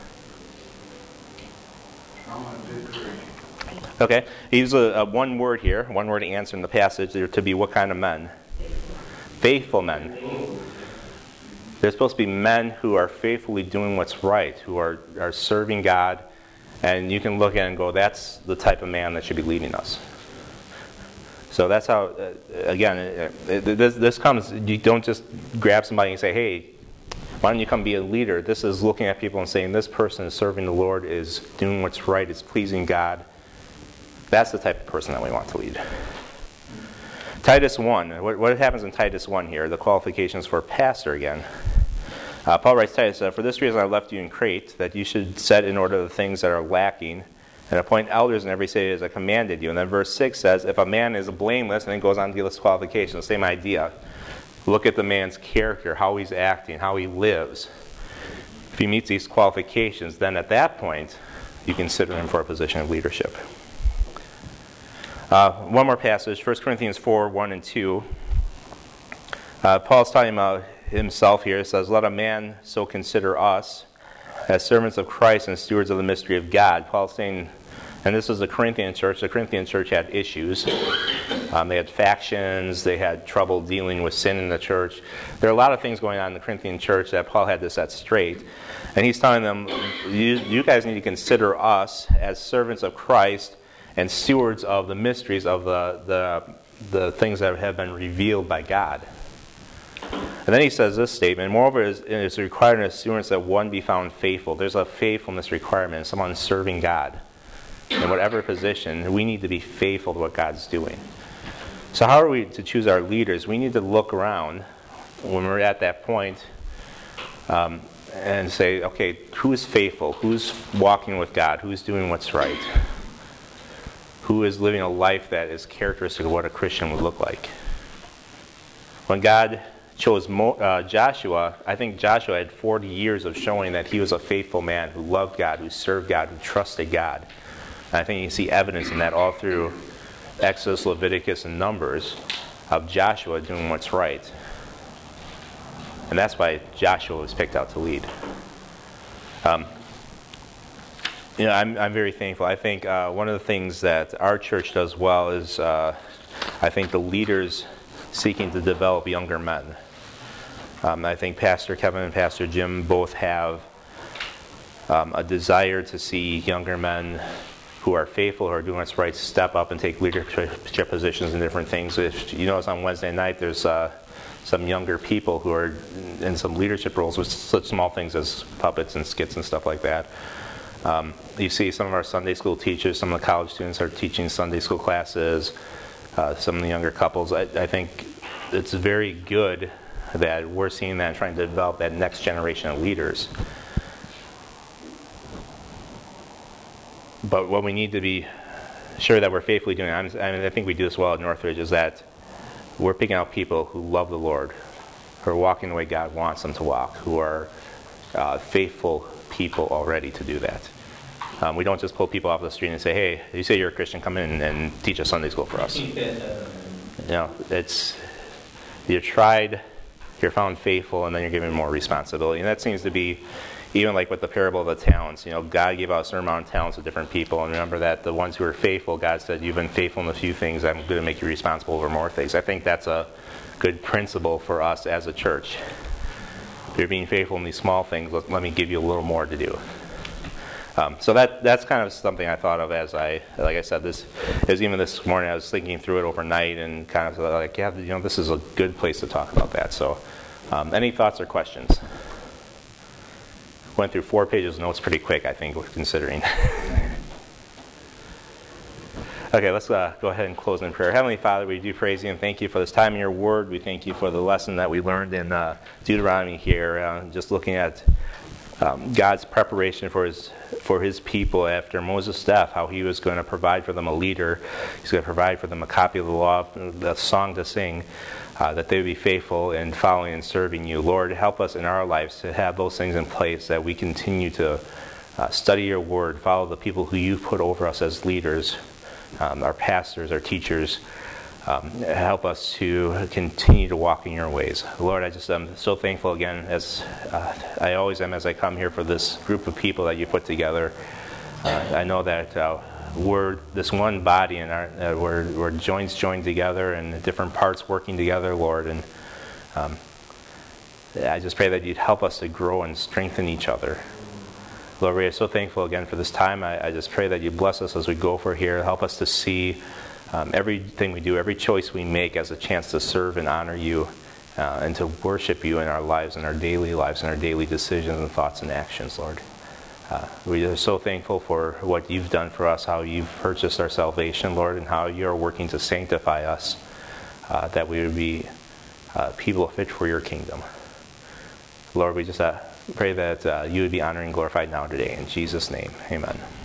Okay, he uses a, a one word here, one word to answer in the passage, there to be what kind of men? Faithful men. They're supposed to be men who are faithfully doing what's right, who are, are serving God, and you can look at it and go, that's the type of man that should be leading us. So that's how, uh, again, it, it, this, this comes, you don't just grab somebody and say, hey, why don't you come be a leader? This is looking at people and saying, this person is serving the Lord, is doing what's right, is pleasing God. That's the type of person that we want to lead. Titus one. What, what happens in Titus one here? The qualifications for pastor again. Uh, Paul writes Titus, uh, for this reason I left you in Crete, that you should set in order the things that are lacking, and appoint elders in every city as I commanded you. And then verse six says, if a man is blameless, and then goes on to give us qualifications, same idea. Look at the man's character, how he's acting, how he lives. If he meets these qualifications, then at that point, you consider him for a position of leadership. Uh, one more passage, First Corinthians four, one and two. Uh, Paul's talking about himself here. It says, let a man so consider us as servants of Christ and stewards of the mystery of God. Paul's saying, and this is the Corinthian church. The Corinthian church had issues. Um, they had factions. They had trouble dealing with sin in the church. There are a lot of things going on in the Corinthian church that Paul had to set straight. And he's telling them, you, you guys need to consider us as servants of Christ and stewards of the mysteries of the, the, the things that have been revealed by God. And then he says this statement, moreover, it is required in assurance that one be found faithful. There's a faithfulness requirement, someone serving God. In whatever position, we need to be faithful to what God's doing. So how are we to choose our leaders? We need to look around when we're at that point um, and say, okay, who is faithful? Who's walking with God? Who's doing what's right? Who is living a life that is characteristic of what a Christian would look like? When God chose Mo, uh, Joshua, I think Joshua had forty years of showing that he was a faithful man who loved God, who served God, who trusted God. And I think you see evidence in that all through Exodus, Leviticus, and Numbers of Joshua doing what's right. And that's why Joshua was picked out to lead. Um, you know, I'm, I'm very thankful. I think uh, one of the things that our church does well is uh, I think the leaders seeking to develop younger men. Um, I think Pastor Kevin and Pastor Jim both have um, a desire to see younger men who are faithful, who are doing what's right, step up and take leadership positions in different things. If you notice on Wednesday night, there's uh, some younger people who are in some leadership roles with such small things as puppets and skits and stuff like that. Um, you see some of our Sunday school teachers, some of the college students are teaching Sunday school classes, uh, some of the younger couples. I, I think it's very good that we're seeing that and trying to develop that next generation of leaders. But what we need to be sure that we're faithfully doing, I mean, I think we do this well at Northridge, is that we're picking out people who love the Lord, who are walking the way God wants them to walk, who are uh, faithful people already to do that. Um, we don't just pull people off the street and say, hey, you say you're a Christian, come in and teach us Sunday school for us. You know, it's, you're tried, you're found faithful, and then you're given more responsibility. And that seems to be, even like with the parable of the talents, you know, God gave out a certain amount of talents to different people. And remember that the ones who are faithful, God said, you've been faithful in a few things, I'm going to make you responsible over more things. I think that's a good principle for us as a church. If you're being faithful in these small things, let, let me give you a little more to do. Um, so that that's kind of something I thought of as I, like I said, this is even this morning I was thinking through it overnight and kind of like, yeah, you know, this is a good place to talk about that. So um, any thoughts or questions? Went through four pages of notes pretty quick, I think, considering. Okay, let's uh, go ahead and close in prayer. Heavenly Father, we do praise you and thank you for this time in your word. We thank you for the lesson that we learned in uh, Deuteronomy here, uh, just looking at um, God's preparation for his for his people after Moses' death, how he was going to provide for them a leader. He's going to provide for them a copy of the law, a song to sing, uh, that they would be faithful in following and serving you. Lord, help us in our lives to have those things in place, that we continue to uh, study your word, follow the people who you've put over us as leaders, um, our pastors, our teachers. Um, help us to continue to walk in your ways. Lord, I just am so thankful again, as uh, I always am as I come here for this group of people that you put together. Uh, I know that uh, we're this one body, and our, uh, we're, we're joints joined together and different parts working together, Lord. And um, I just pray that you'd help us to grow and strengthen each other. Lord, we are so thankful again for this time. I, I just pray that you bless us as we go for here. Help us to see Um, everything we do, every choice we make as a chance to serve and honor you uh, and to worship you in our lives, in our daily lives, in our daily decisions and thoughts and actions, Lord. Uh, we are so thankful for what you've done for us, how you've purchased our salvation, Lord, and how you're working to sanctify us uh, that we would be uh, people fit for your kingdom. Lord, we just uh, pray that uh, you would be honored and glorified now today. In Jesus' name, amen.